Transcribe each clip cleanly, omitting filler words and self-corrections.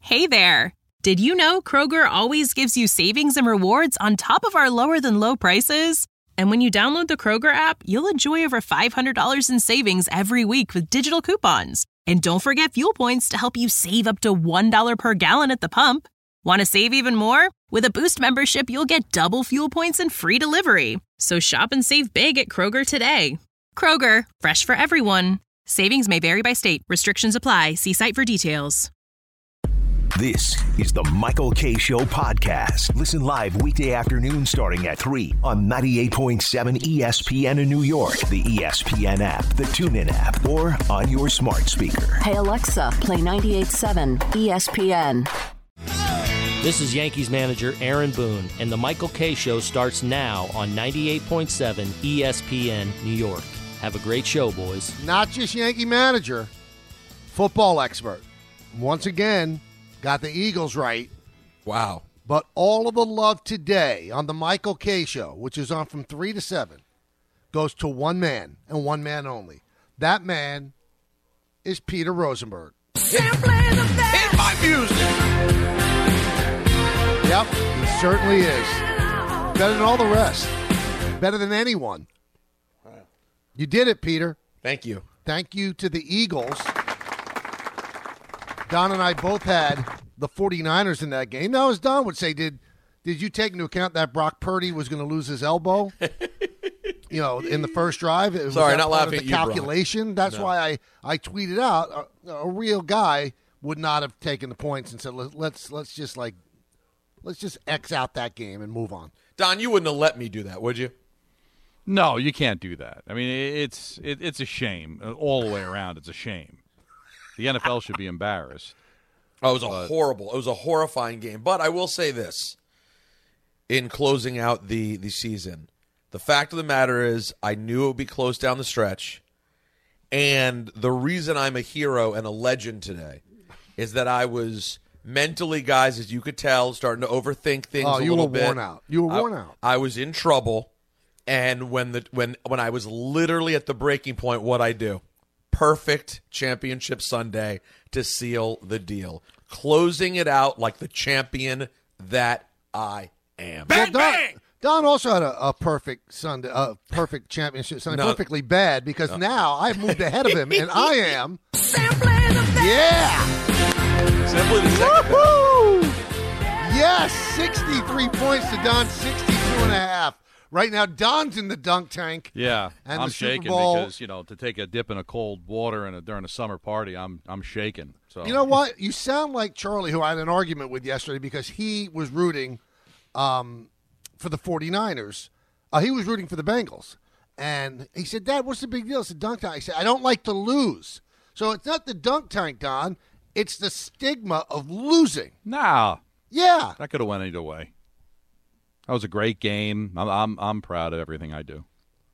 Hey there! Did you know Kroger always gives you savings and rewards on top of our lower-than-low prices? And when you download the Kroger app, you'll enjoy over $500 in savings every week with digital coupons. And don't forget fuel points to help you save up to $1 per gallon at the pump. Want to save even more? With a Boost membership, you'll get double fuel points and free delivery. So shop and save big at Kroger today. Kroger, fresh for everyone. Savings may vary by state. Restrictions apply. See site for details. This is the Michael Kay Show podcast. Listen live weekday afternoon starting at 3 on 98.7 ESPN in New York, the ESPN app, the TuneIn app, or on your smart speaker. Hey Alexa, play 98.7 ESPN. This is Yankees manager Aaron Boone, and the Michael Kay Show starts now on 98.7 ESPN New York. Have a great show, boys. Not just Yankee manager, football expert. Once again, got the Eagles right. Wow. But all of the love today on the Michael Kay Show, which is on from 3 to 7, goes to one man and one man only. That man is Peter Rosenberg. Hit my music. Yep, he certainly is. Better than all the rest. Better than anyone. You did it, Peter. Thank you. Thank you to the Eagles. Don and I both had the 49ers in that game. Now, as Don would say, did you take into account that Brock Purdy was going to lose his elbow? In the first drive? Sorry, not laughing at you, calculation. Brock. That's why I tweeted out a real guy would not have taken the points and said, let's just X out that game and move on. Don, you wouldn't have let me do that, would you? No, you can't do that. I mean, it's a shame. All the way around, it's a shame. The NFL should be embarrassed. Oh, it was a horrifying game. But I will say this, in closing out the season, the fact of the matter is I knew it would be close down the stretch, and the reason I'm a hero and a legend today is that I was mentally, guys, as you could tell, starting to overthink things a little bit. You were worn out. I was in trouble, and when I was literally at the breaking point, what'd I do? Perfect championship Sunday to seal the deal. Closing it out like the champion that I am. Bang, bang! Don also had a perfect Sunday, perfect championship Sunday, perfectly bad, because now I've moved ahead of him, and I am. Yeah! Simply the second. Woo-hoo! Yes, 63 points to Don, 62.5. Right now, Don's in the dunk tank. Yeah, and I'm the Super shaking Bowl, because, to take a dip in a cold water during a summer party, I'm shaking. So you know what? You sound like Charlie, who I had an argument with yesterday because he was rooting for the 49ers. He was rooting for the Bengals. And he said, Dad, what's the big deal? It's the dunk tank. I said, I don't like to lose. So it's not the dunk tank, Don. It's the stigma of losing. Nah. Yeah. That could have went either way. That was a great game. I'm proud of everything I do.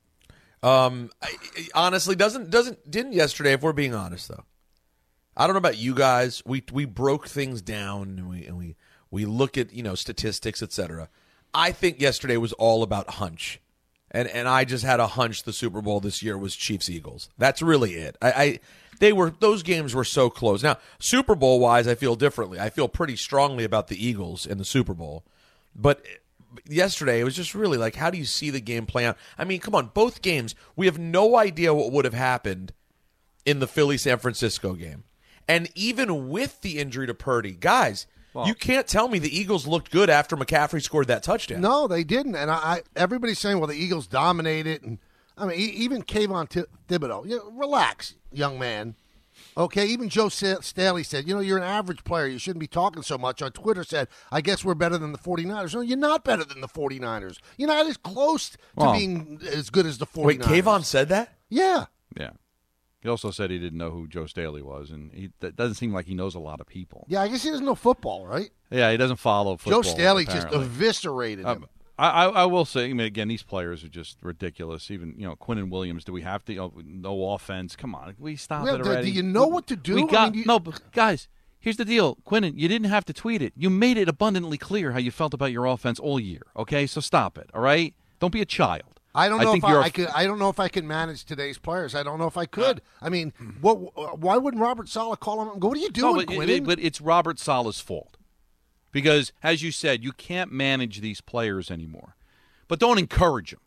Honestly, didn't yesterday, if we're being honest, though. I don't know about you guys. We broke things down and we look at, statistics, etc. I think yesterday was all about hunch. And I just had a hunch the Super Bowl this year was Chiefs-Eagles. That's really it. Those games were so close. Now, Super Bowl wise, I feel differently. I feel pretty strongly about the Eagles in the Super Bowl. But yesterday, it was just really like, how do you see the game play out? I mean, come on, both games, we have no idea what would have happened in the Philly-San Francisco game. And even with the injury to Purdy, guys, you can't tell me the Eagles looked good after McCaffrey scored that touchdown. No, they didn't. And everybody's saying, well, the Eagles dominated. And I mean, even Kayvon Thibodeau, relax, young man. Okay, even Joe Staley said, you're an average player. You shouldn't be talking so much. On Twitter said, I guess we're better than the 49ers. No, you're not better than the 49ers. You're not as close to being as good as the 49ers. Wait, Kayvon said that? Yeah. Yeah. He also said he didn't know who Joe Staley was, and that doesn't seem like he knows a lot of people. Yeah, I guess he doesn't know football, right? Yeah, he doesn't follow football. Joe Staley apparently just eviscerated him. I will say, again, these players are just ridiculous. Even, Quinnen Williams, do we have to, no offense? Come on, we stop it already. Do you know what to do? No, but guys, here's the deal. Quinnen, you didn't have to tweet it. You made it abundantly clear how you felt about your offense all year, okay? So stop it, all right? Don't be a child. I don't know I could. I don't know if I can manage today's players. I don't know if I could. I mean, why wouldn't Robert Saleh call him up and go, "What are you doing, Quinn?" But it's Robert Saleh's fault because, as you said, you can't manage these players anymore. But don't encourage them.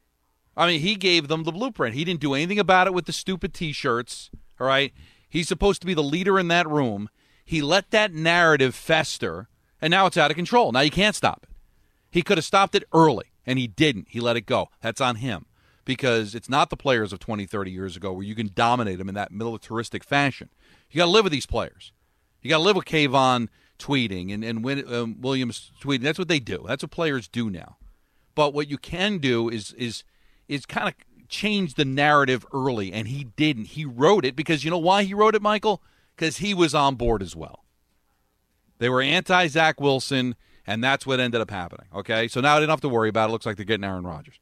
I mean, he gave them the blueprint. He didn't do anything about it with the stupid T-shirts. All right, he's supposed to be the leader in that room. He let that narrative fester, and now it's out of control. Now you can't stop it. He could have stopped it early. And he didn't. He let it go. That's on him because it's not the players of 20, 30 years ago where you can dominate them in that militaristic fashion. You got to live with these players. You got to live with Kayvon tweeting and Williams tweeting. That's what they do. That's what players do now. But what you can do is kind of change the narrative early, and he didn't. He wrote it because you know why he wrote it, Michael? Because he was on board as well. They were anti-Zach Wilson. And that's what ended up happening, okay? So now I didn't have to worry about it. It looks like they're getting Aaron Rodgers.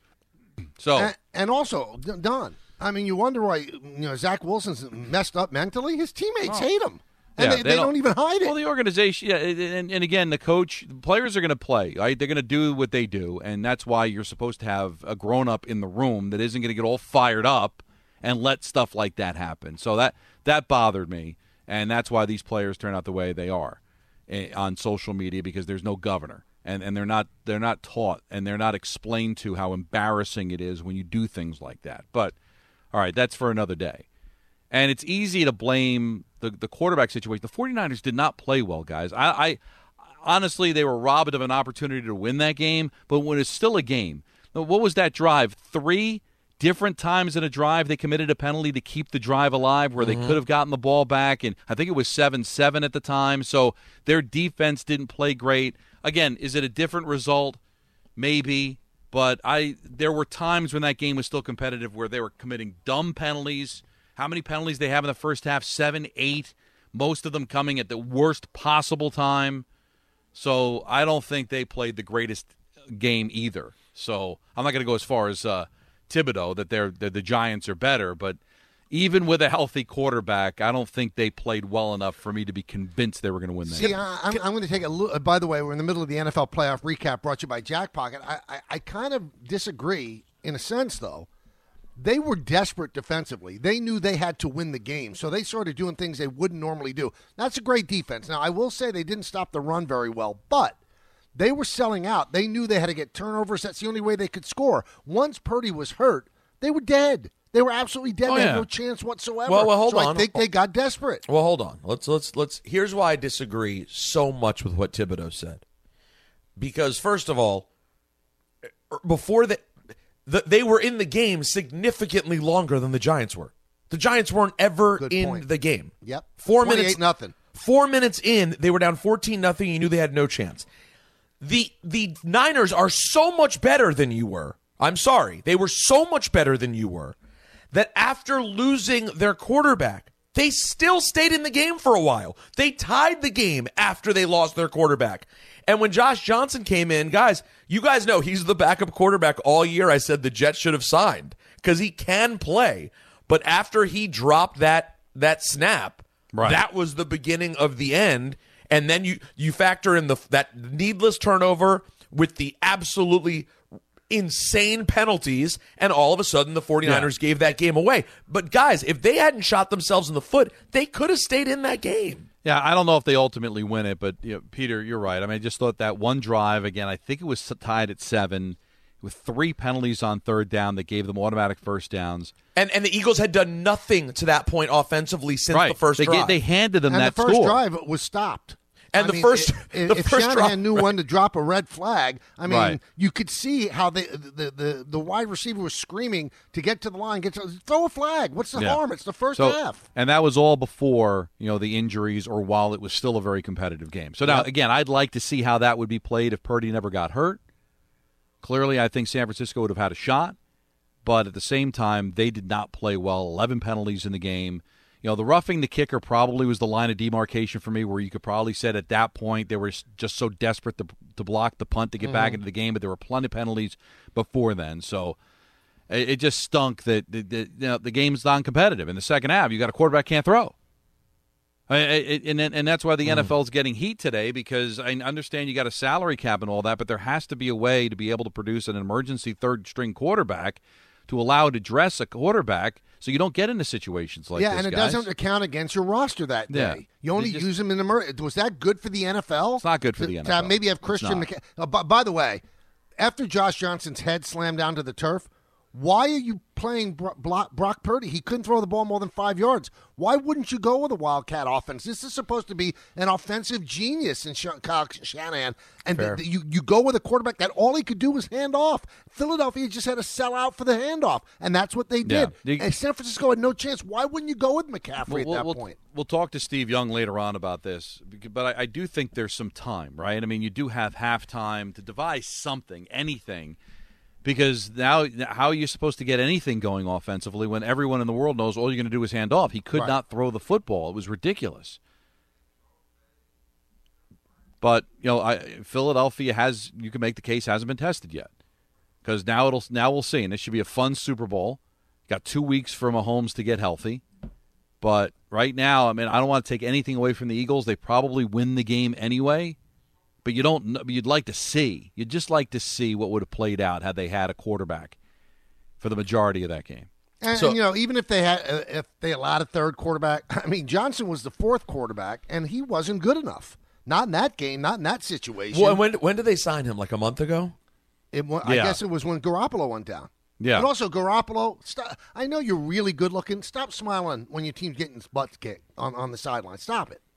So and also, Don, I mean, you wonder why Zach Wilson's messed up mentally? His teammates hate him. And they don't even hide it. Well, the organization, and again, the coach, the players are going to play, right? They're going to do what they do, and that's why you're supposed to have a grown-up in the room that isn't going to get all fired up and let stuff like that happen. So that bothered me, and that's why these players turn out the way they are on social media because there's no governor and they're not taught and they're not explained to how embarrassing it is when you do things like that. But all right, that's for another day. And it's easy to blame the quarterback situation. The 49ers did not play well, guys. I honestly, they were robbed of an opportunity to win that game, but when it's still a game. What was that drive? 3 different times in a drive they committed a penalty to keep the drive alive where they could have gotten the ball back, and I think it was 7-7 at the time. So their defense didn't play great. Again, is it a different result? Maybe, but there were times when that game was still competitive where they were committing dumb penalties. How many penalties they have in the first half? 7, 8, most of them coming at the worst possible time. So I don't think they played the greatest game either. So I'm not going to go as far as Thibodeau, that the Giants are better, but even with a healthy quarterback, I don't think they played well enough for me to be convinced they were going to win that. See, I'm going to take a look. By the way, we're in the middle of the NFL playoff recap brought to you by Jack Pocket. I kind of disagree in a sense, though. They were desperate defensively. They knew they had to win the game, so they started doing things they wouldn't normally do. That's a great defense. Now, I will say they didn't stop the run very well, but they were selling out. They knew they had to get turnovers. That's the only way they could score. Once Purdy was hurt, they were dead. They were absolutely dead. They had no chance whatsoever. Well, hold on. I think they got desperate. Well, hold on. Let's. Here's why I disagree so much with what Thibodeau said. Because first of all, before they were in the game significantly longer than the Giants were. The Giants weren't ever the game. Yep. 4 minutes. 28-0. 4 minutes in, they were down 14-0. You knew they had no chance. The Niners are so much better than you were. I'm sorry. They were so much better than you were that after losing their quarterback, they still stayed in the game for a while. They tied the game after they lost their quarterback. And when Josh Johnson came in, guys, you guys know he's the backup quarterback all year. I said the Jets should have signed because he can play. But after he dropped that snap, that was the beginning of the end. And then you factor in that needless turnover with the absolutely insane penalties, and all of a sudden the 49ers gave that game away. But, guys, if they hadn't shot themselves in the foot, they could have stayed in that game. Yeah, I don't know if they ultimately win it, but Peter, you're right. I mean, I just thought that one drive, again, I think it was tied at 7 with 3 penalties on third down that gave them automatic first downs. And the Eagles had done nothing to that point offensively since the first drive. They handed them that score. And the first score. drive was stopped. And if Shanahan knew when to drop a red flag, I mean, you could see how the wide receiver was screaming to get to the line, throw a flag. What's the harm? It's the first half. And that was all before the injuries or while it was still a very competitive game. So now, again, I'd like to see how that would be played if Purdy never got hurt. Clearly, I think San Francisco would have had a shot. But at the same time, they did not play well. 11 penalties in the game. The roughing the kicker probably was the line of demarcation for me where you could probably say at that point they were just so desperate to block the punt to get back into the game, but there were plenty of penalties before then. So it just stunk that the game's non-competitive. In the second half, you got a quarterback can't throw. And that's why the NFL is getting heat today, because I understand you got a salary cap and all that, but there has to be a way to be able to produce an emergency third-string quarterback to allow to dress a quarterback so you don't get into situations like this, and it guys. doesn't account against your roster that day. Yeah. You only use them in the emergency. Was that good for the NFL? It's not good for the NFL. Maybe have Christian McCaffrey. By the way, after Josh Johnson's head slammed down to the turf, why are you playing Brock Purdy? He couldn't throw the ball more than 5 yards. Why wouldn't you go with a Wildcat offense? This is supposed to be an offensive genius in Kyle Shanahan. And you go with a quarterback that all he could do was hand off. Philadelphia just had to sell out for the handoff, and that's what they did. Yeah. And San Francisco had no chance. Why wouldn't you go with McCaffrey at that point? We'll talk to Steve Young later on about this, but I do think there's some time, right? I mean, you do have halftime to devise something, anything. Because now, how are you supposed to get anything going offensively when everyone in the world knows all you're going to do is hand off? He could not throw the football. It was ridiculous. But, Philadelphia you can make the case, hasn't been tested yet. Because now we'll see. And this should be a fun Super Bowl. Got 2 weeks for Mahomes to get healthy. But right now, I mean, I don't want to take anything away from the Eagles. They probably win the game anyway. But you'd like to see. You'd just like to see what would have played out had they had a quarterback for the majority of that game. And even if they allowed a third quarterback, I mean, Johnson was the fourth quarterback, and he wasn't good enough. Not in that game, not in that situation. Well, when did they sign him? Like a month ago? I guess it was when Garoppolo went down. Yeah. But also, Garoppolo, I know you're really good looking. Stop smiling when your team's getting its butts kicked on the sideline. Stop it.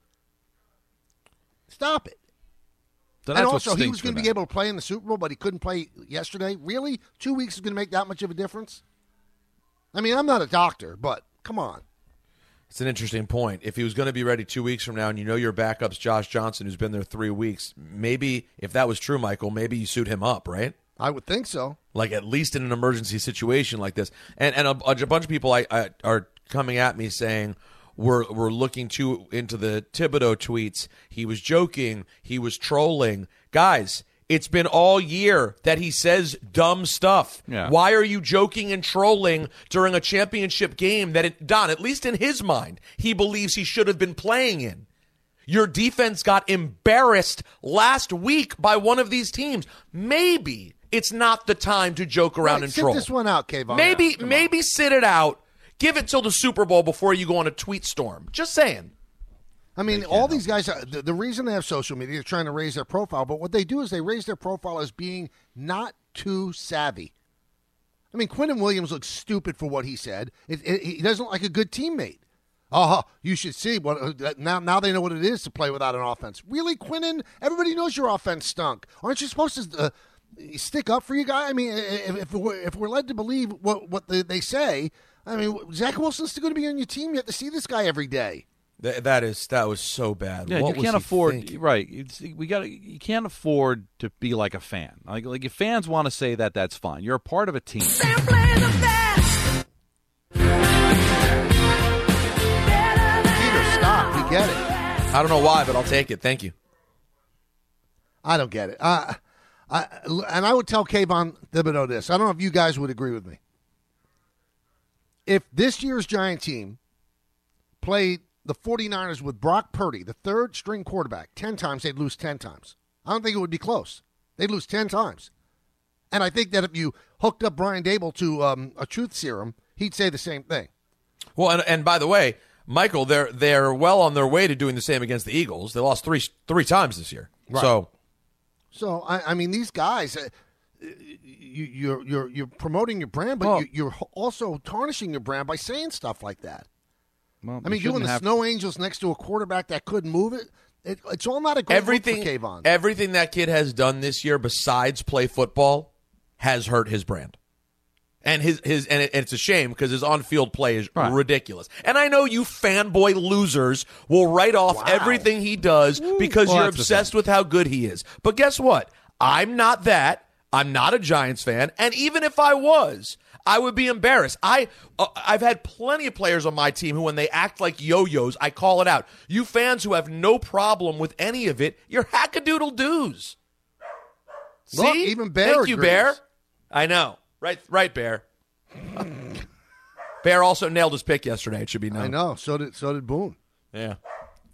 Stop it. So and also, he was going to be able to play in the Super Bowl, but he couldn't play yesterday. Really? 2 weeks is going to make that much of a difference? I mean, I'm not a doctor, but come on. It's an interesting point. If he was going to be ready 2 weeks from now and you know your backup's Josh Johnson, who's been there 3 weeks, maybe, if that was true, Michael, maybe you suit him up, right? I would think so. Like at least in an emergency situation like this. And a bunch of people are coming at me saying, We're looking into the Thibodeau tweets. He was joking. He was trolling. Guys, it's been all year that he says dumb stuff. Yeah. Why are you joking and trolling during a championship game that, Don, at least in his mind, he believes he should have been playing in? Your defense got embarrassed last week by one of these teams. Maybe it's not the time to joke around and troll. Sit this one out, Kayvon. Maybe sit it out. Give it till the Super Bowl before you go on a tweet storm. Just saying. I mean, all these guys, the reason they have social media is trying to raise their profile, but what they do is they raise their profile as being not too savvy. I mean, Quinnen Williams looks stupid for what he said. He doesn't look like a good teammate. You should see what now they know what it is to play without an offense. Really, Quinnen? Everybody knows your offense stunk. Aren't you supposed to stick up for your guy? I mean, if we're led to believe what they say, I mean, Zach Wilson's still going to be on your team. You have to see this guy every day. That was so bad. Yeah, what you can't afford thinking? right. You can't afford to be like a fan. Like if fans want to say that, that's fine. You're a part of a team. Peter, stop. We get it. I don't know why, but I'll take it. Thank you. I don't get it. And I would tell Kayvon Thibodeau this. I don't know if you guys would agree with me. If this year's Giant team played the 49ers with Brock Purdy, the third-string quarterback, 10 times, they'd lose 10 times. I don't think it would be close. They'd lose 10 times. And I think that if you hooked up Brian Dable to a truth serum, he'd say the same thing. Well, and by the way, Michael, they're well on their way to doing the same against the Eagles. They lost three times this year. Right. So I mean, these guys, you're promoting your brand, but you're also tarnishing your brand by saying stuff like that. Well, I mean, doing the Snow Angels next to a quarterback that couldn't move it, it's all not a great look for Kayvon. Everything that kid has done this year besides play football has hurt his brand. And it's a shame because his on-field play is ridiculous. And I know you fanboy losers will write off everything he does because you're obsessed with how good he is. But guess what? I'm not that. I'm not a Giants fan. And even if I was, I would be embarrassed. I've had plenty of players on my team who, when they act like yo-yos, I call it out. You fans who have no problem with any of it, you're hackadoodle-doos. Look, See? even Bear Thank you, agrees. Bear. I know. Right, Bear. Bear also nailed his pick yesterday, it should be known. I know. So did Boone. Yeah.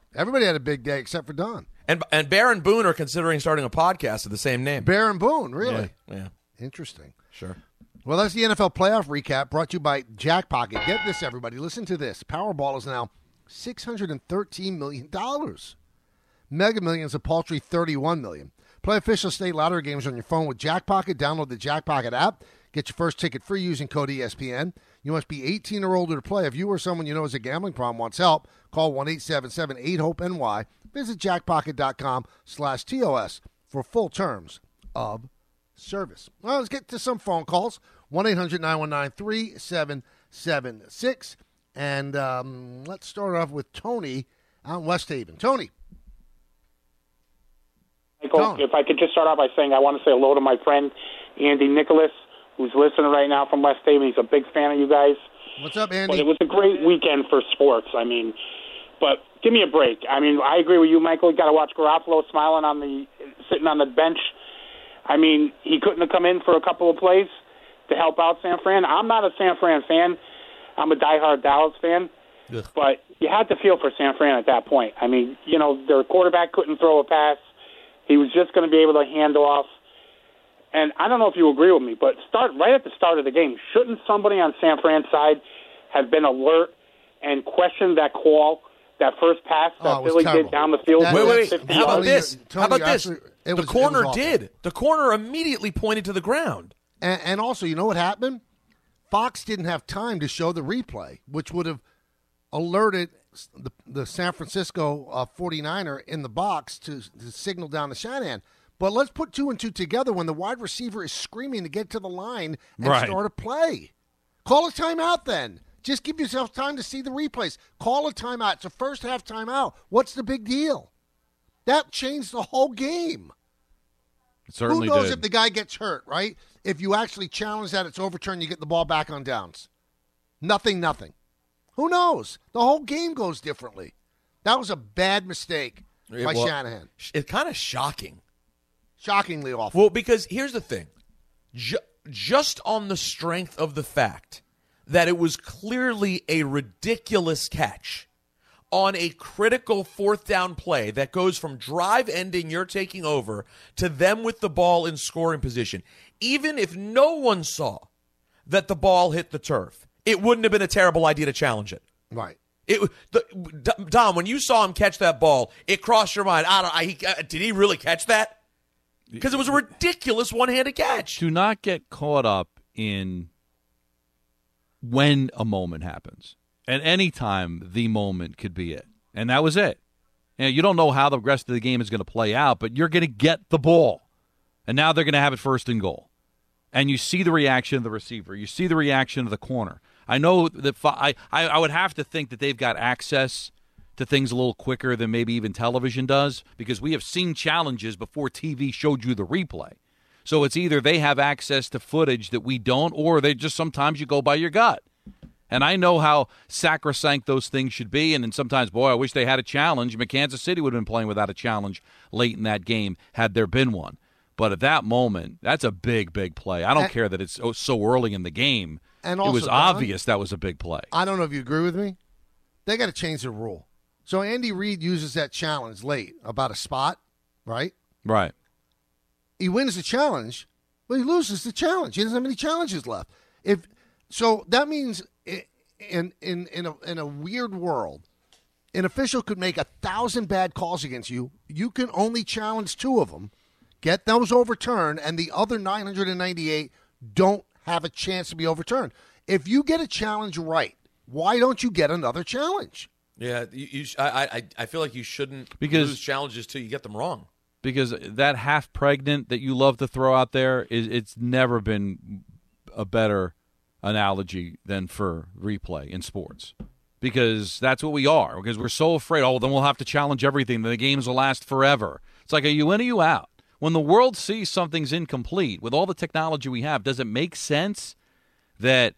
Everybody had a big day except for Don. And Bear and Boone are considering starting a podcast of the same name. Bear and Boone, really? Yeah. Interesting. Sure. Well, that's the NFL playoff recap brought to you by Jackpocket. Get this, everybody. Listen to this. Powerball is now $613 million. Mega Millions, a paltry $31 million. Play official state lottery games on your phone with Jackpocket. Download the Jackpocket app. Get your first ticket free using code ESPN. You must be 18 or older to play. If you or someone you know has a gambling problem wants help, call 1-877-8-HOPE-NY. Visit jackpocket.com/TOS for full terms of service. Well, let's get to some phone calls. 1-800-919-3776. And let's start off with Tony out in West Haven. Tony. Michael, if I could just start off by saying I want to say hello to my friend Andy Nicholas, who's listening right now from West Haven. He's a big fan of you guys. What's up, Andy? But it was a great weekend for sports. But give me a break. I agree with you, Michael. You got to watch Garoppolo sitting on the bench. He couldn't have come in for a couple of plays to help out San Fran. I'm not a San Fran fan. I'm a diehard Dallas fan. Ugh. But you had to feel for San Fran at that point. Their quarterback couldn't throw a pass. He was just going to be able to hand off. And I don't know if you agree with me, but right at the start of the game, shouldn't somebody on San Fran's side have been alert and questioned that call, that first pass that Philly did down the field? Wait. How about this? Tony, How about this? actually, The corner it was did. The corner immediately pointed to the ground. And also, you know what happened? Fox didn't have time to show the replay, which would have alerted the San Francisco 49er in the box to signal down to Shanahan. But let's put two and two together when the wide receiver is screaming to get to the line and start a play. Call a timeout then. Just give yourself time to see the replays. Call a timeout. It's a first half timeout. What's the big deal? That changed the whole game. It certainly Who knows did. if the guy gets hurt, right? If you actually challenge that, it's overturned, you get the ball back on downs. Nothing. Who knows? The whole game goes differently. That was a bad mistake by Shanahan. It's kind of shocking. Shockingly awful. Well, because here's the thing. Just on the strength of the fact that it was clearly a ridiculous catch on a critical fourth down play that goes from drive ending, you're taking over, to them with the ball in scoring position. Even if no one saw that the ball hit the turf, it wouldn't have been a terrible idea to challenge it. Right. Dom, when you saw him catch that ball, it crossed your mind. Did he really catch that? Because it was a ridiculous one-handed catch. Do not get caught up in when a moment happens. At any time, the moment could be it. And that was it. You don't know how the rest of the game is going to play out, but you're going to get the ball. And now they're going to have it first and goal. And you see the reaction of the receiver. You see the reaction of the corner. I know that I would have to think that they've got access to things a little quicker than maybe even television does, because we have seen challenges before TV showed you the replay. So it's either they have access to footage that we don't, or they just sometimes you go by your gut. And I know how sacrosanct those things should be, and then sometimes, boy, I wish they had a challenge. Kansas City would have been playing without a challenge late in that game had there been one. But at that moment, that's a big, big play. I don't care that it's so early in the game. And also, it was obvious that was a big play. I don't know if you agree with me. They got to change the rule. So Andy Reid uses that challenge late about a spot, right? Right. He wins the challenge, but he loses the challenge. He doesn't have any challenges left. So that means in a weird world, an official could make 1,000 bad calls against you. You can only challenge 2 of them, get those overturned, and the other 998 don't have a chance to be overturned. If you get a challenge right, why don't you get another challenge? Yeah, I feel like you shouldn't lose challenges till you get them wrong. Because that half pregnant that you love to throw out there, it's never been a better analogy than for replay in sports. Because that's what we are. Because we're so afraid, then we'll have to challenge everything. The games will last forever. It's like, are you in or you out? When the world sees something's incomplete, with all the technology we have, does it make sense that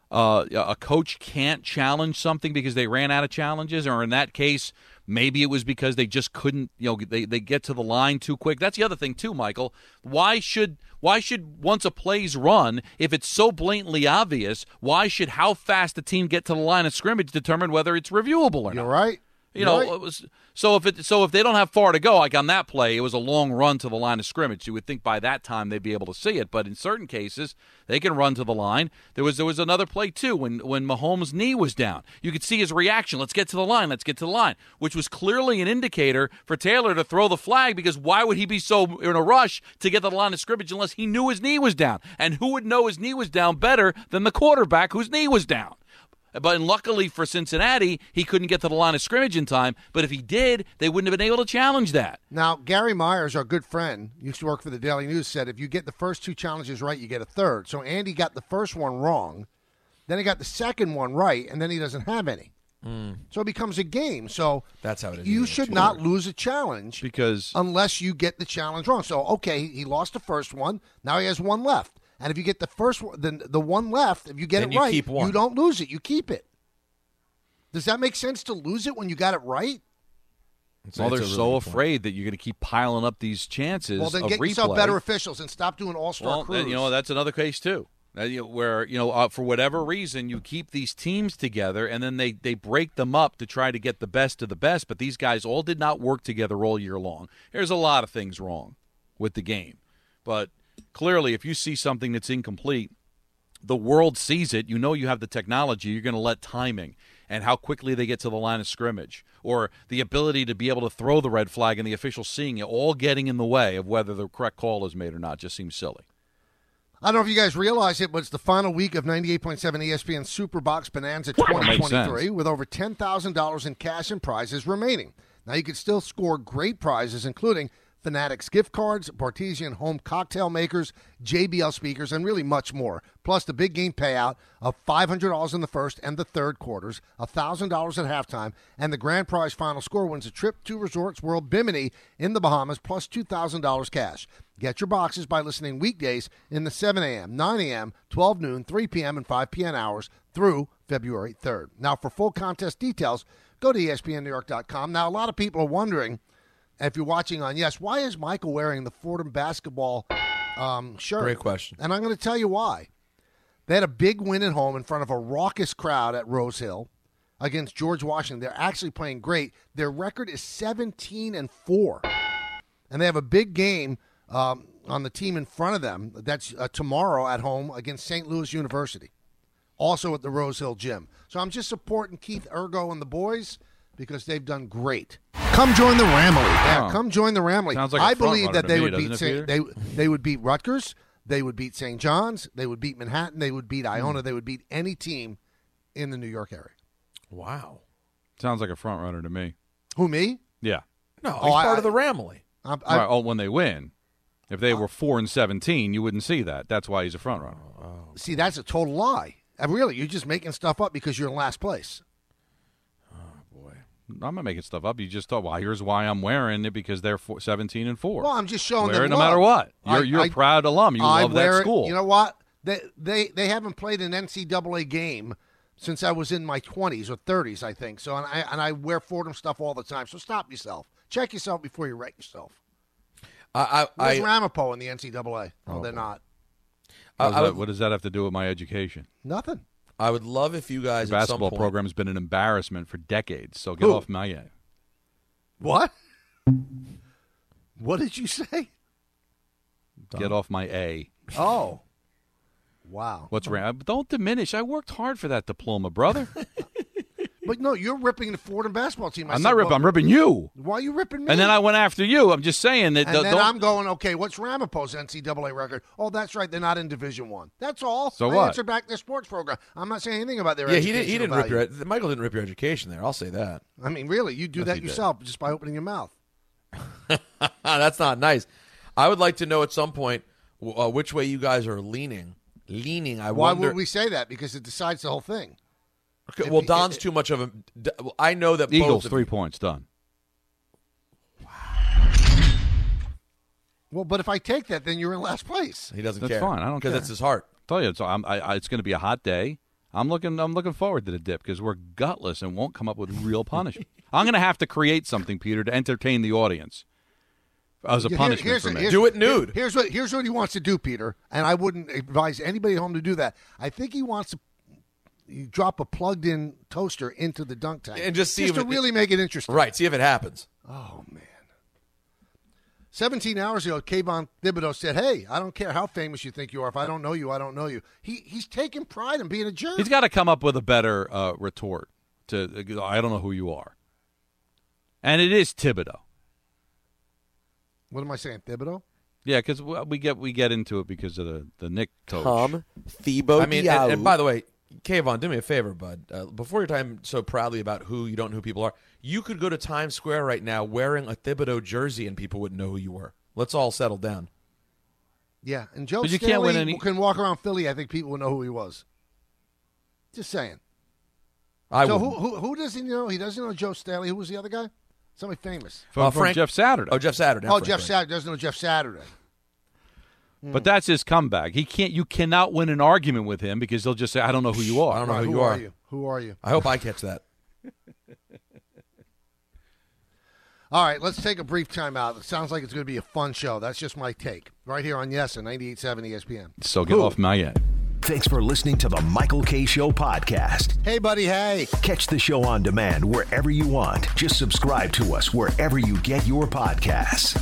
a coach can't challenge something because they ran out of challenges? Or in that case, maybe it was because they just couldn't, they get to the line too quick. That's the other thing too, Michael. Why should once a play's run, if it's so blatantly obvious, why should how fast the team get to the line of scrimmage determine whether it's reviewable or not? You're right. You know, Right. it was so if they don't have far to go, like on that play, it was a long run to the line of scrimmage. You would think by that time they'd be able to see it, but in certain cases they can run to the line. There was another play too when Mahomes' knee was down. You could see his reaction. Let's get to the line, which was clearly an indicator for Taylor to throw the flag, because why would he be so in a rush to get to the line of scrimmage unless he knew his knee was down? And who would know his knee was down better than the quarterback whose knee was down? But luckily for Cincinnati, he couldn't get to the line of scrimmage in time. But if he did, they wouldn't have been able to challenge that. Now, Gary Myers, our good friend, used to work for the Daily News, said if you get the first two challenges right, you get a third. So Andy got the first one wrong, then he got the second one right, and then he doesn't have any. So it becomes a game. So That's how it is. You should not lose a challenge Because unless you get the challenge wrong. So, okay, he lost the first one. Now he has one left. And if you get the first one, then the one left, if you get Then it you right, keep one. you don't lose it. You keep it. Does that make sense to lose it when you got it right? well, they're so afraid that you're going to keep piling up these chances. Well, then of get replay. yourself better officials and stop doing all-star Well, crews. then, that's another case too. Where for whatever reason you keep these teams together and then they break them up to try to get the best of the best, but these guys all did not work together all year long. There's a lot of things wrong with the game, but clearly if you see something that's incomplete, the world sees it. You know you have the technology. You're going to let timing and how quickly they get to the line of scrimmage or the ability to be able to throw the red flag and the official seeing it all getting in the way of whether the correct call is made or not. Just seems silly. I don't know if you guys realize it, but it's the final week of 98.7 ESPN Superbox Bonanza 2023 with over $10,000 in cash and prizes remaining. Now, you can still score great prizes, including Fanatics gift cards, Bartesian home cocktail makers, JBL speakers, and really much more. Plus the big game payout of $500 in the first and the third quarters, $1,000 at halftime, and the grand prize final score wins a trip to Resorts World Bimini in the Bahamas, plus $2,000 cash. Get your boxes by listening weekdays in the 7 a.m., 9 a.m., 12 noon, 3 p.m., and 5 p.m. hours through February 3rd. Now, for full contest details, go to ESPNNewYork.com. Now, a lot of people are wondering, if you're watching on Yes, why is Michael wearing the Fordham basketball shirt? Great question. And I'm going to tell you why. They had a big win at home in front of a raucous crowd at Rose Hill against George Washington. They're actually playing great. Their record is 17-4. And they have a big game on the team in front of them. That's tomorrow at home against St. Louis University, also at the Rose Hill Gym. So I'm just supporting Keith Ergo and the boys because they've done great. Come join the Ramley. Yeah, come join the Ramley. Sounds like a I front believe runner that to they me, would doesn't beat it, they would beat Rutgers, they would beat St. John's, they would beat Manhattan, they would beat Iona, they would beat any team in the New York area. Wow. Sounds like a front runner to me. Who, me? Yeah. No, he's part of the Ramley. Right, when they win. If they were 4-17, you wouldn't see that. That's why he's a front runner. See, that's a total lie. Really, you're just making stuff up because you're in last place. I'm not making stuff up. You just thought, well, here's why I'm wearing it, because they're 17-4. Well, I'm just showing Wear them it no love. matter what. You're a proud alum. You love that school. You know what? They haven't played an NCAA game since I was in my 20s or 30s, I think. So, and I wear Fordham stuff all the time. So stop yourself. Check yourself before you wreck yourself. Where's Ramapo in the NCAA? Oh, they're not. What does that have to do with my education? Nothing. I would love if you guys The at basketball some point, program's been an embarrassment for decades, so get Who? off my end. What? What did you say? Get off my A. Oh. Wow. What's wrong? Don't diminish. I worked hard for that diploma, brother. But no, you're ripping the Fordham basketball team. I'm not ripping. I'm ripping you. Why are you ripping me? And then I went after you. I'm just saying that. And then I'm going, okay, what's Ramapo's NCAA record? Oh, that's right. They're not in Division I. That's all. So I what? answered back their sports program. I'm not saying anything about their Yeah, educational he didn't rip value. your. Michael didn't rip your education there. I'll say that. I mean, really, you do Yes, that he did. yourself just by opening your mouth. That's not nice. I would like to know at some point which way you guys are leaning. I Why wonder. would we say that? Because it decides the whole thing. Okay, well, Don's too much of a. I know that Eagles both 3 points done. Well, but if I take that, then you're in last place. He doesn't That's care. fine. I don't care. Because it's his heart. I tell you, it's going to be a hot day. I'm looking forward to the dip because we're gutless and won't come up with real punishment. I'm going to have to create something, Peter, to entertain the audience as a punishment for me. Do it nude. Here's what he wants to do, Peter, and I wouldn't advise anybody at home to do that. I think he wants to you drop a plugged-in toaster into the dunk tank and just see if to really make it interesting. Right, see if it happens. Oh, man. 17 hours ago, Kayvon Thibodeau said, hey, I don't care how famous you think you are. If I don't know you, I don't know you. He's taking pride in being a jerk. He's got to come up with a better retort to, I don't know who you are. And it is Thibodeau. What am I saying, Thibodeau? Yeah, because we get into it because of the Knick coach. Tom Thibodeau. I mean, and by the way, Kayvon, do me a favor, bud. Before you're talking so proudly about who you don't know who people are, you could go to Times Square right now wearing a Thibodeau jersey and people wouldn't know who you were. Let's all settle down. Yeah, and Joe you Staley can't win any... can walk around Philly. I think people would know who he was. Just saying. So who does he know? He doesn't know Joe Staley. Who was the other guy? Somebody famous. From Frank, Jeff Saturday. Oh, Jeff Saturday. Jeff Saturday doesn't know Jeff Saturday. But that's his comeback. You cannot win an argument with him because he'll just say, I don't know who you are. I don't know who you are. Who are you? I hope I catch that. All right, let's take a brief time out. It sounds like it's going to be a fun show. That's just my take. Right here on Yes and 98.7 ESPN. So get off my end. Thanks for listening to the Michael K. Show podcast. Hey, buddy, hey. Catch the show on demand wherever you want. Just subscribe to us wherever you get your podcasts.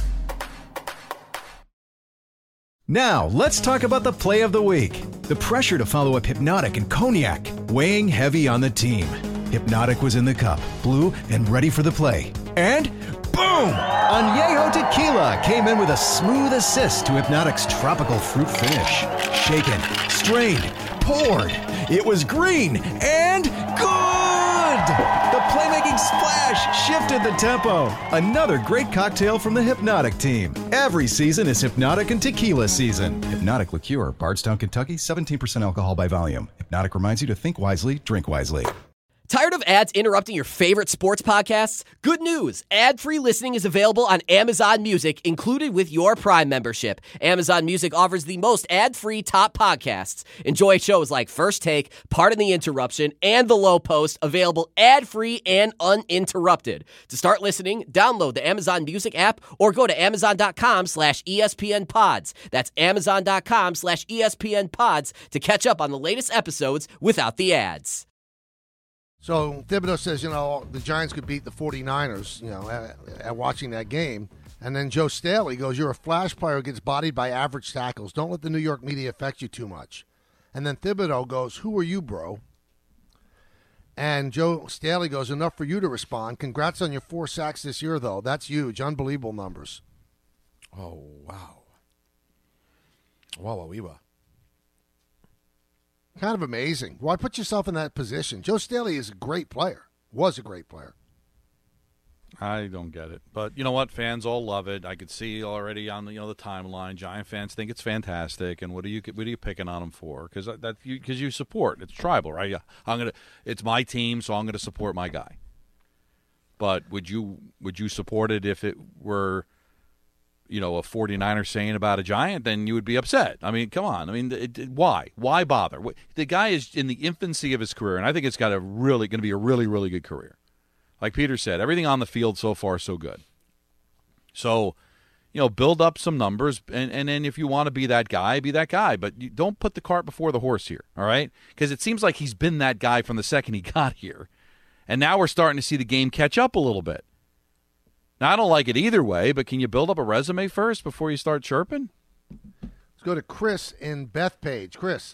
Now, let's talk about the play of the week. The pressure to follow up Hypnotic and Cognac, weighing heavy on the team. Hypnotic was in the cup, blue, and ready for the play. And boom! Añejo Tequila came in with a smooth assist to Hypnotic's tropical fruit finish. Shaken, strained, poured. It was green and good! The playmaking splash shifted the tempo. Another great cocktail from the Hypnotic team. Every season is Hypnotic and Tequila season. Hypnotic Liqueur, Bardstown, Kentucky, 17% alcohol by volume. Hypnotic reminds you to think wisely, drink wisely. Tired of ads interrupting your favorite sports podcasts? Good news! Ad-free listening is available on Amazon Music, included with your Prime membership. Amazon Music offers the most ad-free top podcasts. Enjoy shows like First Take, Pardon the Interruption, and The Low Post, available ad-free and uninterrupted. To start listening, download the Amazon Music app or go to Amazon.com/ESPN Pods. That's Amazon.com/ESPN Pods to catch up on the latest episodes without the ads. So Thibodeau says, the Giants could beat the 49ers, at watching that game. And then Joe Staley goes, you're a flash player who gets bodied by average tackles. Don't let the New York media affect you too much. And then Thibodeau goes, who are you, bro? And Joe Staley goes, enough for you to respond. Congrats on your 4 sacks this year, though. That's huge. Unbelievable numbers. Oh, wow. Wow. Kind of amazing. Why put yourself in that position? Joe Staley is a great player. Was a great player. I don't get it. But you know what? Fans all love it. I could see already on the timeline. Giant fans think it's fantastic. And what are you picking on them for? Because you support. It's tribal, right? Yeah. It's my team, so I'm going to support my guy. But would you support it if it were a 49er saying about a Giant? Then you would be upset. I mean, come on. I mean, why? Why bother? The guy is in the infancy of his career, and I think it's going to be a really, really good career. Like Peter said, everything on the field so far so good. So, build up some numbers, and then if you want to be that guy, be that guy. But you don't put the cart before the horse here, all right? Because it seems like he's been that guy from the second he got here. And now we're starting to see the game catch up a little bit. Now, I don't like it either way, but can you build up a resume first before you start chirping? Let's go to Chris in Bethpage. Chris.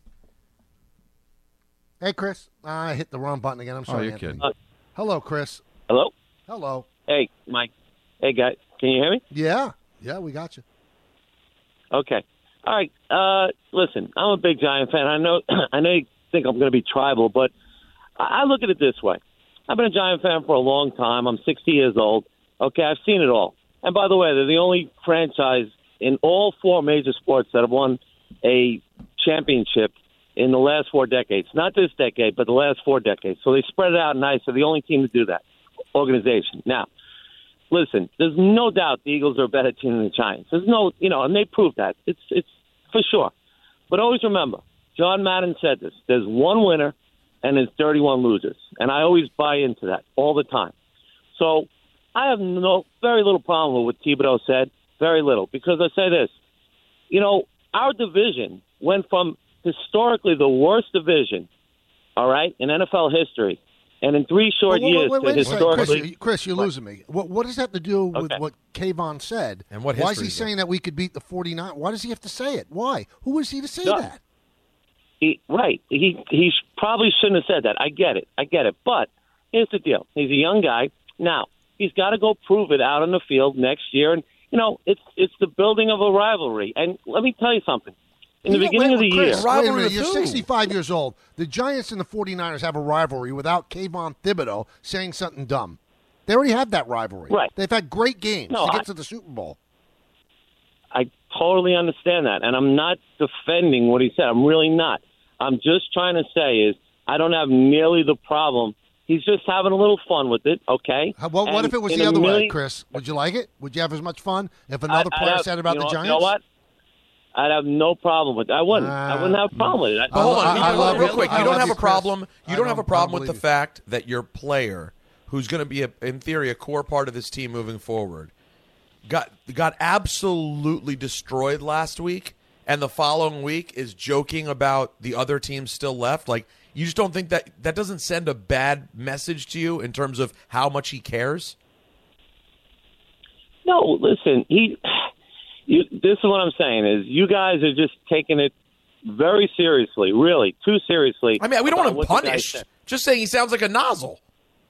Hey, Chris. I hit the wrong button again. I'm sorry. Oh, you're kidding. Hello, Chris. Hello? Hello. Hey, Mike. Hey, guys. Can you hear me? Yeah. Yeah, we got you. Okay. All right. Listen, I'm a big Giant fan. I know you think I'm going to be tribal, but I look at it this way. I've been a Giant fan for a long time. I'm 60 years old. Okay, I've seen it all. And by the way, they're the only franchise in all 4 major sports that have won a championship in the last 4 decades. Not this decade, but the last 4 decades. So they spread it out nice. They're the only team to do that, organization. Now, listen, there's no doubt the Eagles are a better team than the Giants. There's no, and they proved that. It's for sure. But always remember, John Madden said this, there's 1 winner and there's 31 losers. And I always buy into that all the time. So I have very little problem with what Thibodeau said, very little, because I say this, our division went from historically the worst division all right, in NFL history. And in 3 short years, wait a second, historically... Chris, you're losing me. What does that have to do with what Kayvon said? And what why is he history is saying that we could beat the 49? Why does he have to say it? Why? Who is he to say that? He probably shouldn't have said that. I get it. But here's the deal. He's a young guy. Now, he's got to go prove it out on the field next year. And, it's the building of a rivalry. And let me tell you something. In the beginning of the year... Wait a minute, you're 65 years old. The Giants and the 49ers have a rivalry without Kayvon Thibodeau saying something dumb. They already have that rivalry. Right. They've had great games to get to the Super Bowl. I totally understand that, and I'm not defending what he said. I'm really not. I'm just trying to say is I don't have nearly the problem. He's just having a little fun with it, okay? What if it was the other way, Chris? Would you like it? Would you have as much fun if another player said about the Giants? You know what? I'd have no problem with it. I wouldn't have a problem with it. Hold on, real quick. You don't have a problem. You don't have a problem with the fact that your player, who's going to be, in theory, a core part of this team moving forward, got absolutely destroyed last week, and the following week is joking about the other teams still left. Like, you just don't think that doesn't send a bad message to you in terms of how much he cares? No, listen, this is what I'm saying is you guys are just taking it very seriously, really, too seriously. I mean, we don't want to punish. Just saying he sounds like a nozzle.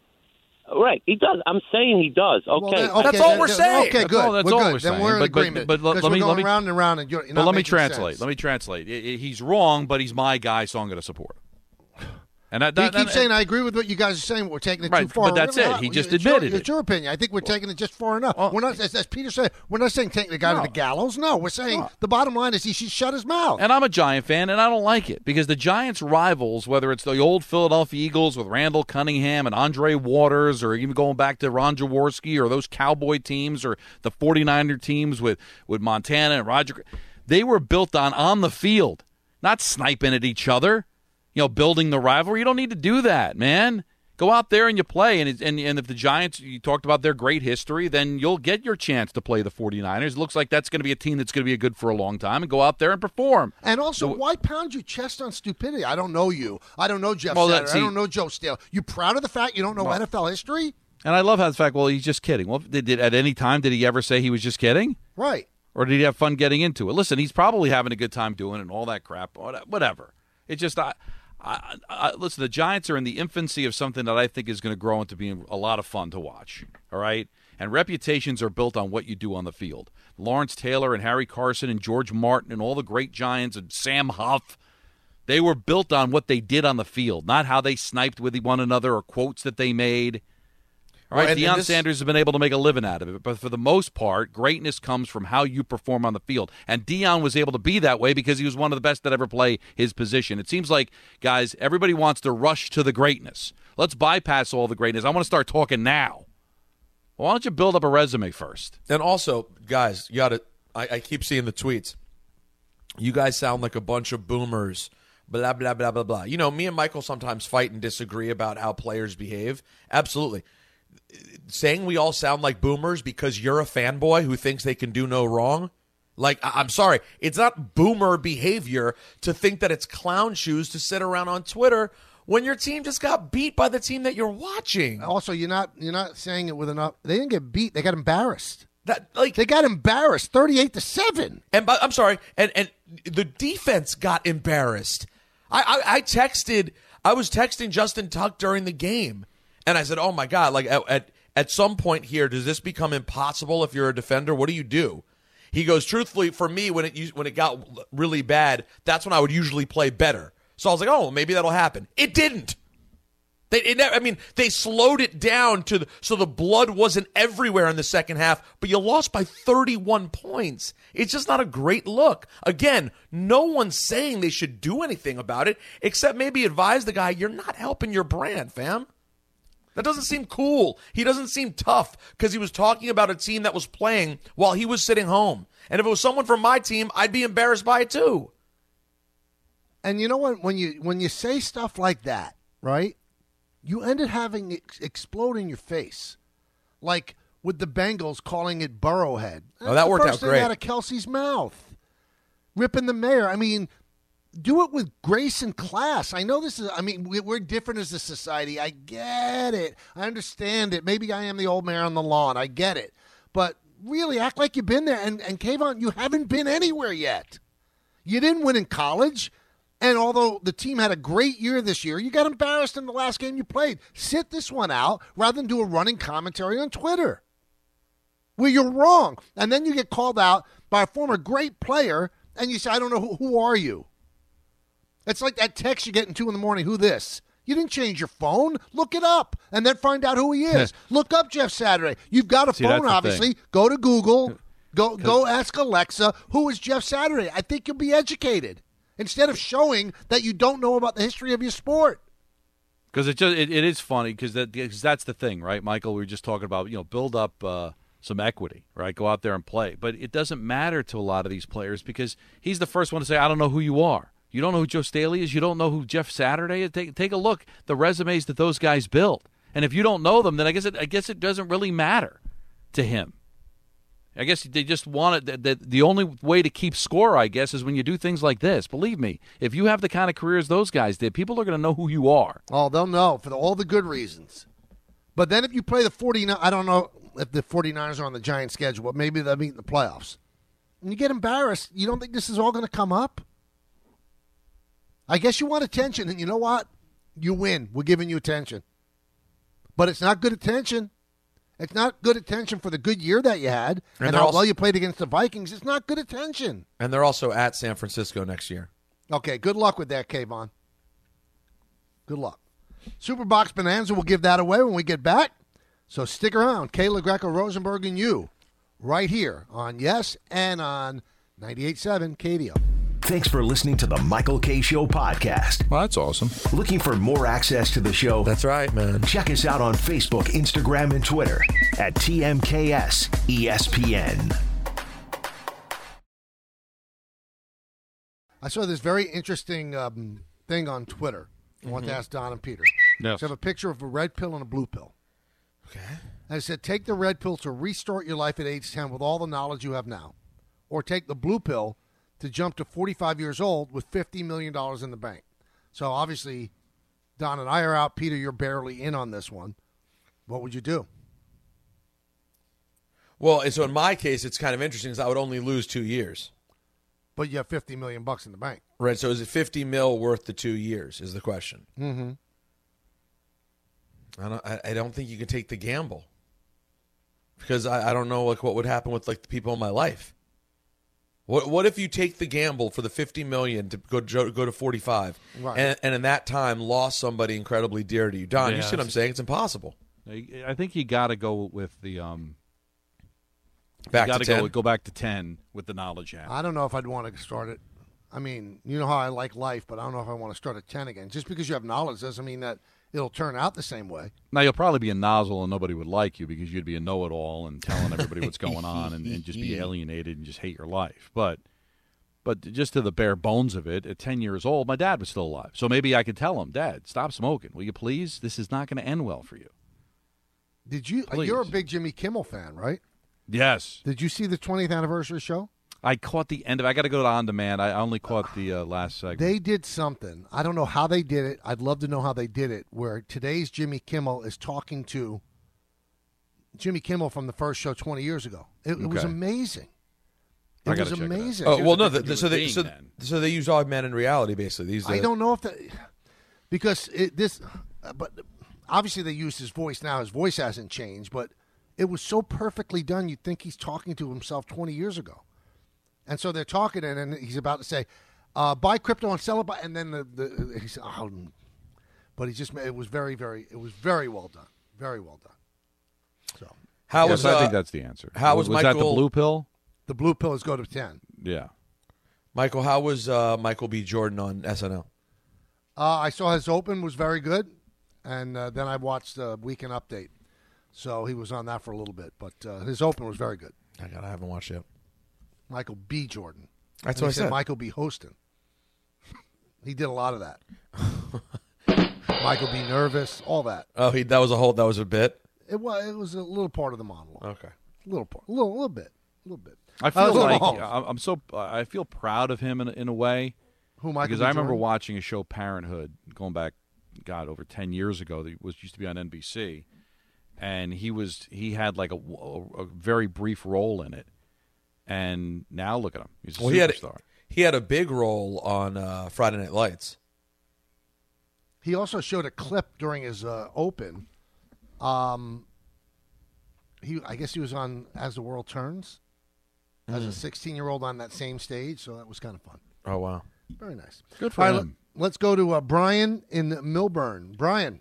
Right, he does. I'm saying he does. Okay, well, that's all we're saying. Okay, good. That's all we're saying. Then we're in agreement. But let me round and round, and you're but not let me making translate. sense. Let me translate. He's wrong, but he's my guy, so I'm going to support him. And you keep saying I agree with what you guys are saying. But we're taking it too far. But that's it. He just admitted it. It's your opinion. I think we're taking it just far enough. We're not, as Peter said, we're not saying taking the guy to the gallows. No, we're saying the bottom line is he should shut his mouth. And I'm a Giant fan, and I don't like it because the Giants' rivals, whether it's the old Philadelphia Eagles with Randall Cunningham and Andre Waters, or even going back to Ron Jaworski, or those Cowboy teams, or the 49er teams with Montana and Roger, they were built on the field, not sniping at each other. Building the rivalry. You don't need to do that, man. Go out there and you play. And if the Giants, you talked about their great history, then you'll get your chance to play the 49ers. It looks like that's going to be a team that's going to be good for a long time, and go out there and perform. And also, why pound your chest on stupidity? I don't know you. I don't know Jeff Saturday. I don't know Joe Stale. You proud of the fact you don't know NFL history? And I love how the fact, he's just kidding. Well, at any time did he ever say he was just kidding? Right. Or did he have fun getting into it? Listen, he's probably having a good time doing it and all that crap. Whatever. It's just listen, the Giants are in the infancy of something that I think is going to grow into being a lot of fun to watch, all right? And reputations are built on what you do on the field. Lawrence Taylor and Harry Carson and George Martin and all the great Giants and Sam Huff, they were built on what they did on the field, not how they sniped with one another or quotes that they made. All right, Deion Sanders has been able to make a living out of it, but for the most part, greatness comes from how you perform on the field. And Deion was able to be that way because he was one of the best that ever play his position. It seems like, guys, everybody wants to rush to the greatness. Let's bypass all the greatness. I want to start talking now. Why don't you build up a resume first? And also, guys, you got to. I keep seeing the tweets. You guys sound like a bunch of boomers. Blah, blah, blah, blah, blah. Me and Michael sometimes fight and disagree about how players behave. Absolutely. Saying we all sound like boomers because you're a fanboy who thinks they can do no wrong? Like, I'm sorry. It's not boomer behavior to think that it's clown shoes to sit around on Twitter when your team just got beat by the team that you're watching. Also, you're not saying it with enough. They didn't get beat. They got embarrassed. They got embarrassed, 38-7. And I'm sorry, and the defense got embarrassed. I was texting Justin Tuck during the game. And I said, oh, my God, like at some point here, does this become impossible if you're a defender? What do? He goes, truthfully, for me, when it got really bad, that's when I would usually play better. So I was like, oh, maybe that'll happen. It didn't. They slowed it down so the blood wasn't everywhere in the second half, but you lost by 31 points. It's just not a great look. Again, no one's saying they should do anything about it, except maybe advise the guy, you're not helping your brand, fam. That doesn't seem cool. He doesn't seem tough because he was talking about a team that was playing while he was sitting home. And if it was someone from my team, I'd be embarrassed by it too. And you know what? When you say stuff like that, right, you end up having it explode in your face. Like with the Bengals calling it Burrowhead. Oh, that worked out great. Out of Kelsey's mouth. Ripping the mayor. I mean, do it with grace and class. I know this is, we're different as a society. I get it. I understand it. Maybe I am the old man on the lawn. I get it. But really act like you've been there. And Kayvon, you haven't been anywhere yet. You didn't win in college. And although the team had a great year this year, you got embarrassed in the last game you played. Sit this one out rather than do a running commentary on Twitter where you're wrong. And then you get called out by a former great player, and you say, I don't know, who are you? It's like that text you get in 2 in the morning, who this? You didn't change your phone. Look it up and then find out who he is. Look up Jeff Saturday. You've got a phone, obviously. Thing. Go to Google. Go ask Alexa, who is Jeff Saturday? I think you'll be educated instead of showing that you don't know about the history of your sport. Because it is funny because that's the thing, right, Michael? We were just talking about, build up some equity, right? Go out there and play. But it doesn't matter to a lot of these players because he's the first one to say, I don't know who you are. You don't know who Joe Staley is? You don't know who Jeff Saturday is? Take a look at the resumes that those guys built. And if you don't know them, then I guess it doesn't really matter to him. I guess they just want it. The only way to keep score, I guess, is when you do things like this. Believe me, if you have the kind of careers those guys did, people are going to know who you are. Oh, they'll know for all the good reasons. But then if you play the 49ers, I don't know if the 49ers are on the Giants schedule, but maybe they'll meet in the playoffs. And you get embarrassed. You don't think this is all going to come up? I guess you want attention, and you know what? You win. We're giving you attention. But it's not good attention. It's not good attention for the good year that you had and how well you played against the Vikings. It's not good attention. And they're also at San Francisco next year. Okay, good luck with that, Kayvon. Good luck. Superbox Bonanza, we'll give that away when we get back. So stick around. Kayla Greco, Rosenberg, and you right here on Yes and on 98.7 KDO. Thanks for listening to the Michael K. Show podcast. Well, that's awesome. Looking for more access to the show? That's right, man. Check us out on Facebook, Instagram, and Twitter at TMKS ESPN. I saw this very interesting thing on Twitter. I want to ask Don and Peter. Yes. So I have a picture of a red pill and a blue pill. Okay. And I said, take the red pill to restart your life at age 10 with all the knowledge you have now. Or take the blue pill to jump to 45 years old with $50 million in the bank. So obviously, Don and I are out. Peter, you're barely in on this one. What would you do? Well, so in my case, it's kind of interesting because I would only lose 2 years. But you have $50 million in the bank. Right, so is it $50 million worth the 2 years is the question. Mm-hmm. I don't think you can take the gamble because I don't know what would happen with the people in my life. What if you take the gamble for the $50 million to go to 45, right, and in that time lost somebody incredibly dear to you? Don, you see what I'm saying? It's impossible. I think you got to go with the back to 10. Go back to 10 with the knowledge you have. I don't know if I'd want to start it. I mean, you know how I like life, but I don't know if I want to start at 10 again. Just because you have knowledge doesn't mean that it'll turn out the same way. Now, you'll probably be a nozzle and nobody would like you because you'd be a know-it-all and telling everybody what's going on and just be alienated and just hate your life. But just to the bare bones of it, at 10 years old, my dad was still alive. So maybe I could tell him, Dad, stop smoking. Will you please? This is not going to end well for you. Did you? Please. You're a big Jimmy Kimmel fan, right? Yes. Did you see the 20th anniversary show? I caught the end of it. I got to go to On Demand. I only caught the last segment. They did something. I don't know how they did it. I'd love to know how they did it, where today's Jimmy Kimmel is talking to Jimmy Kimmel from the first show 20 years ago. It was amazing. It was amazing. Oh, well, no. So they use augmented reality, basically. I don't know if that – because but obviously they used his voice now. His voice hasn't changed, but it was so perfectly done you'd think he's talking to himself 20 years ago. And so they're talking, and then he's about to say, buy crypto and sell it. And then he said, oh. But it was very, very well done. Very well done. So I think that's the answer. How was Michael? That the blue pill? The blue pill is go to 10. Yeah. Michael, how was Michael B. Jordan on SNL? I saw his open was very good, and then I watched the Weekend Update. So he was on that for a little bit, but his open was very good. I haven't watched yet. Michael B. Jordan. That's what I said. Michael B. Hostin. He did a lot of that. Michael B. Nervous, all that. Oh, that was a bit. It was a little part of the monologue. Okay, a little bit. I feel I feel proud of him in a way Who, Michael Because B. I remember Jordan? watching a show, Parenthood, going back, God, over 10 years ago. That used to be on NBC, and he had like a very brief role in it, and now look at him. He's a superstar. He had a big role on Friday Night Lights. He also showed a clip during his Open. I guess he was on As the World Turns as a 16-year-old on that same stage, so that was kind of fun. Oh, wow. Very nice. Good for him. Let's go to Brian in Milburn. Brian.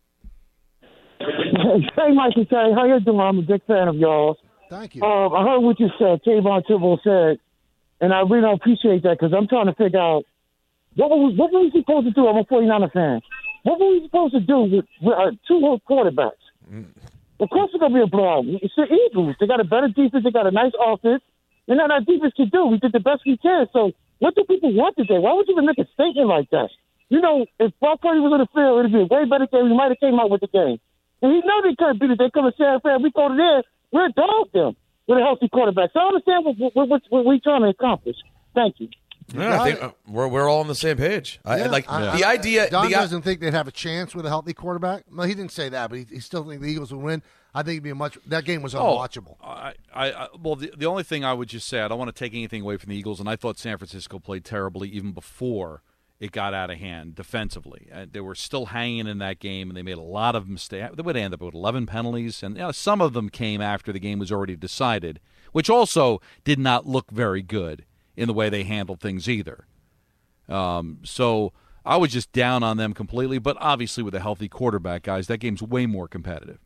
Hey, Mikey K. How you doing? I'm a big fan of y'all. Thank you. I heard what you said, Kayvon Thibodeau said, and I really appreciate that because I'm trying to figure out what were we supposed to do? I'm a 49er fan. What were we supposed to do with two quarterbacks? Of course it's going to be a blowout. It's the Eagles. They got a better defense. They got a nice offense. And then our defense can do. We did the best we can. So what do people want today? Why would you even make a statement like that? You know, if Brock Purdy was on the field, it would be a way better game. We might have came out with the game. And he know they couldn't beat it. They come to San Fran. We go to there. We're dog them with a healthy quarterback. So I understand what we're trying to accomplish. Thank you. Yeah, I think we're all on the same page. The idea. Don doesn't think they'd have a chance with a healthy quarterback. No, he didn't say that, but he still thinks the Eagles would win. I think it'd be that game was unwatchable. Well, the only thing I would just say, I don't want to take anything away from the Eagles, and I thought San Francisco played terribly even before it got out of hand defensively. They were still hanging in that game, and they made a lot of mistakes. They would end up with 11 penalties, and some of them came after the game was already decided, which also did not look very good in the way they handled things either. So I was just down on them completely, but obviously with a healthy quarterback, guys, that game's way more competitive.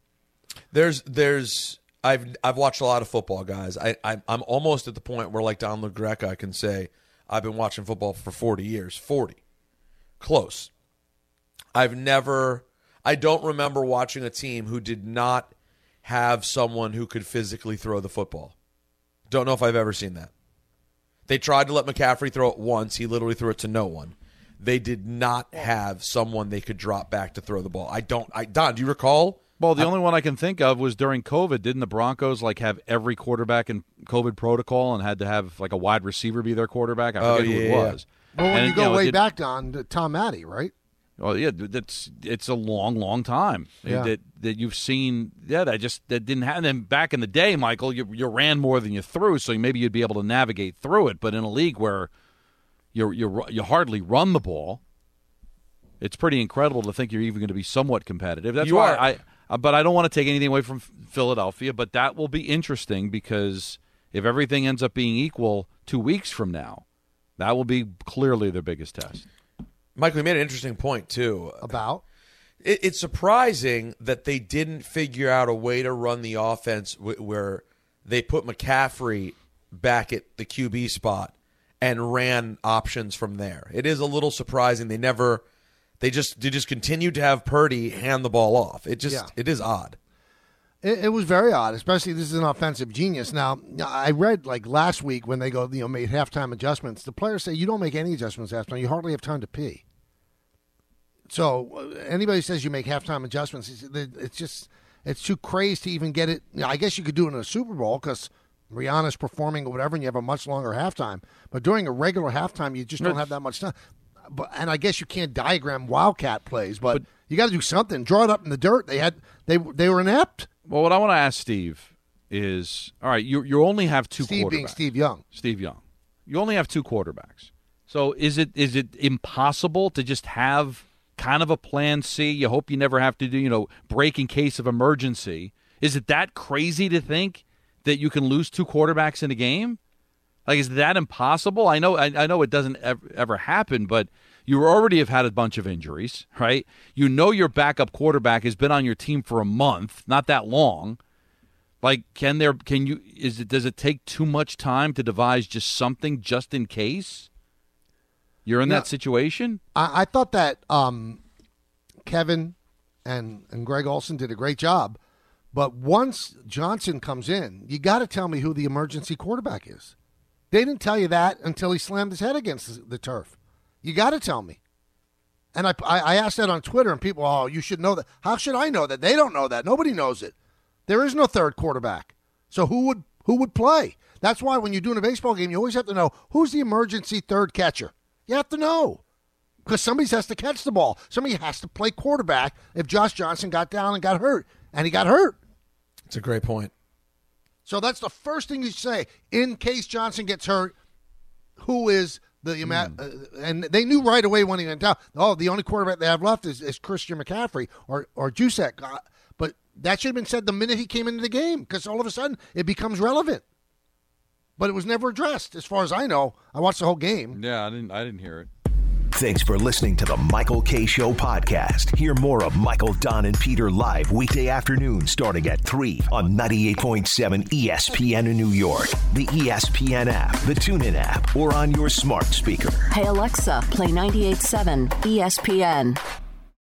I've watched a lot of football, guys. I'm almost at the point where, like Don LaGreca, I can say I've been watching football for 40 years. 40. Close. I don't remember watching a team who did not have someone who could physically throw the football. Don't know if I've ever seen that. They tried to let McCaffrey throw it once. He literally threw it to no one. They did not have someone they could drop back to throw the ball. Don, do you recall? Well, the only one I can think of was during COVID. Didn't the Broncos have every quarterback in COVID protocol and had to have a wide receiver be their quarterback? I forget who it was. Well, when you go way back, Don, Tom Addy, right? Well, yeah, it's a long, long time that you've seen. Yeah, that didn't happen. And back in the day, Michael, you ran more than you threw, so maybe you'd be able to navigate through it. But in a league where you hardly run the ball, it's pretty incredible to think you're even going to be somewhat competitive. That's why but I don't want to take anything away from Philadelphia. But that will be interesting because if everything ends up being equal 2 weeks from now, that will be clearly their biggest test. Michael, you made an interesting point, too. About? It's surprising that they didn't figure out a way to run the offense where they put McCaffrey back at the QB spot and ran options from there. It is a little surprising. They just continued to have Purdy hand the ball off. It is odd. It was very odd, especially this is an offensive genius. Now, I read last week when they made halftime adjustments. The players say you don't make any adjustments after time. You hardly have time to pee. So anybody says you make halftime adjustments, it's too crazy to even get it. I guess you could do it in a Super Bowl because Rihanna's performing or whatever, and you have a much longer halftime. But during a regular halftime, you just don't have that much time. And I guess you can't diagram wildcat plays, but you got to do something. Draw it up in the dirt. They were inept. Well, what I want to ask Steve is, all right, you only have two quarterbacks. Steve being Steve Young. Steve Young. You only have two quarterbacks. So is it impossible to just have kind of a plan C? You hope you never have to do, break in case of emergency. Is it that crazy to think that you can lose two quarterbacks in a game? Is that impossible? I know it doesn't ever happen, but you already have had a bunch of injuries, right? Your backup quarterback has been on your team for a month, not that long. Does it take too much time to devise just something just in case you're in that situation? I thought that Kevin and Greg Olsen did a great job, but once Johnson comes in, you got to tell me who the emergency quarterback is. They didn't tell you that until he slammed his head against the turf. You got to tell me. And I asked that on Twitter, and people, you should know that. How should I know that? They don't know that. Nobody knows it. There is no third quarterback. So who would play? That's why when you're doing a baseball game, you always have to know who's the emergency third catcher. You have to know. Because somebody has to catch the ball. Somebody has to play quarterback if Josh Johnson got down and got hurt. And he got hurt. It's a great point. So that's the first thing you say. In case Johnson gets hurt, who is the and they knew right away when he went down, the only quarterback they have left is Christian McCaffrey or Juszczyk. But that should have been said the minute he came into the game, because all of a sudden it becomes relevant. But it was never addressed, as far as I know. I watched the whole game. Yeah, I didn't hear it. Thanks for listening to the Michael K. Show podcast. Hear more of Michael, Don, and Peter live weekday afternoons starting at 3 on 98.7 ESPN in New York, the ESPN app, the TuneIn app, or on your smart speaker. Hey, Alexa, play 98.7 ESPN.